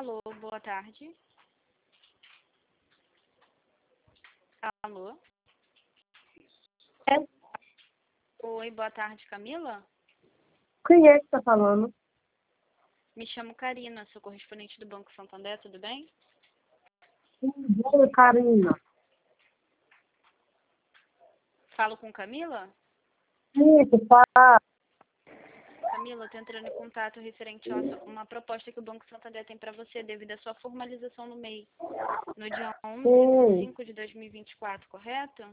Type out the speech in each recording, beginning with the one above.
Alô, boa tarde. Alô? É. Oi, boa tarde, Camila? Quem é que está falando? Me chamo Karina, sou correspondente do Banco Santander, tudo bem? Oi, Karina. Falo com Camila? Isso, fala. Camila, eu estou entrando em contato referente a uma proposta que o Banco Santander tem para você devido à sua formalização no MEI, no dia 11 de 5 de 2024, correto?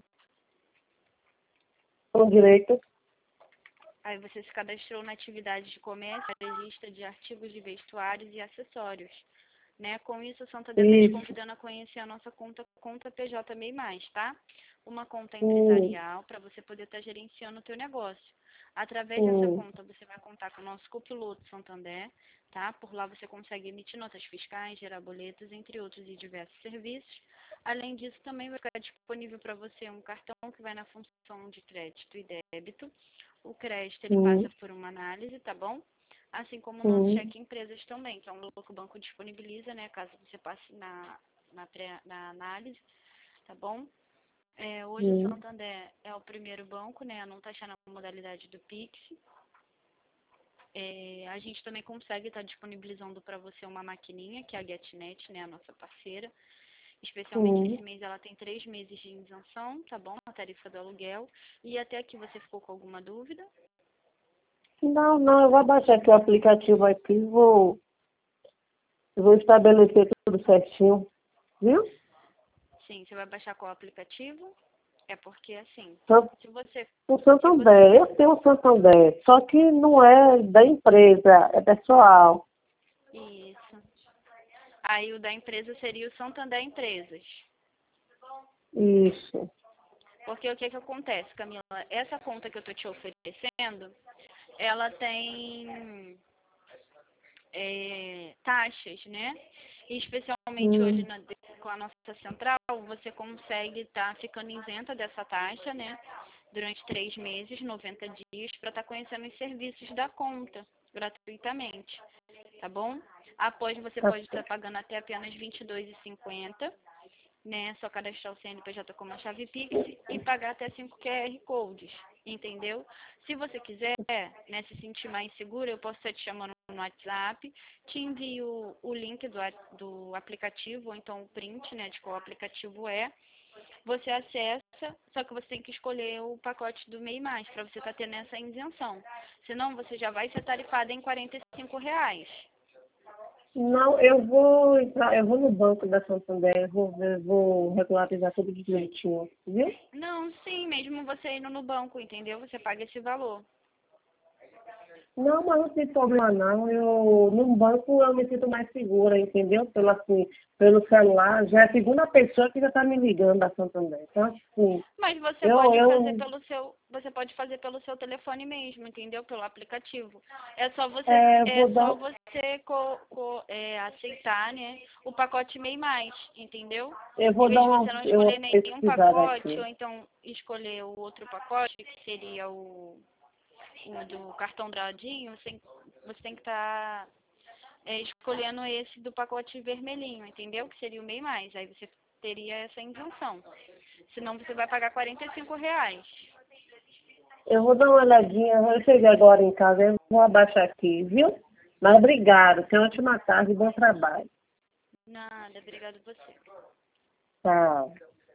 Com direito. Aí você se cadastrou na atividade de comércio, registro de artigos de vestuários e acessórios. Né? Com isso, o Santander está te convidando a conhecer a nossa conta PJ MEI+, tá? Uma conta empresarial para você poder estar gerenciando o teu negócio. Através dessa conta, você vai contar com o nosso copiloto Santander, tá? Por lá você consegue emitir notas fiscais, gerar boletos, entre outros e diversos serviços. Além disso, também vai ficar disponível para você um cartão que vai na função de crédito e débito. O crédito, ele passa por uma análise, tá bom? Assim como o nosso cheque empresas também, que é um valor que o banco disponibiliza, né? Caso você passe na análise, tá bom? Hoje o Santander é o primeiro banco, né? A não taxar na modalidade do Pix. A gente também consegue estar disponibilizando para você uma maquininha, que é a GetNet, né? A nossa parceira. Especialmente esse mês ela tem 3 meses de isenção, tá bom? A tarifa do aluguel. E até aqui você ficou com alguma dúvida? Não, eu vou baixar aqui o aplicativo aqui e vou estabelecer tudo certinho, viu? Sim, você vai baixar qual aplicativo? É porque, assim, se você... O Santander, eu tenho o Santander, só que não é da empresa, é pessoal. Isso. Aí o da empresa seria o Santander Empresas. Isso. Porque o que acontece, Camila? Essa conta que eu tô te oferecendo, ela tem taxas, né? E especialmente hoje com a nossa central, você consegue estar ficando isenta dessa taxa, né? Durante 3 meses, 90 dias, para estar conhecendo os serviços da conta, gratuitamente, tá bom? Após, você pode estar pagando até apenas R$ 22,50, né? Só cadastrar o CNPJ como a chave Pix e pagar até 5 QR Codes, entendeu? Se você quiser, né, se sentir mais segura, eu posso estar te chamando no WhatsApp, te envio o link do aplicativo, ou então o print, né, de qual aplicativo é. Você acessa, só que você tem que escolher o pacote do MEI+, para você estar tendo essa isenção. Senão, você já vai ser tarifada em R$ 45. Não, eu vou no banco da Santander, vou regularizar tudo direitinho, viu? Não, sim, mesmo você indo no banco, entendeu? Você paga esse valor. Não, mas não tem problema não. No banco eu me sinto mais segura, entendeu? Pelo celular. Já é a segunda pessoa que já está me ligando da Santander. Então, assim, Mas você pode fazer pelo seu telefone mesmo, entendeu? Pelo aplicativo. É só você, aceitar, né, o pacote MEI+, entendeu? Eu vou Em vez dar de uma você não escolher nenhum pesquisada pacote, aqui. ou então escolher o outro pacote, que seria o do cartão douradinho, você tem que estar escolhendo esse do pacote vermelhinho, entendeu? Que seria o MEI+. Aí você teria essa isenção. Senão você vai pagar R$ 45. Eu vou dar uma olhadinha. Eu cheguei agora em casa, eu vou abaixar aqui, viu? Mas obrigado. Tenha uma ótima tarde e bom trabalho. Nada, obrigado a você. Tchau.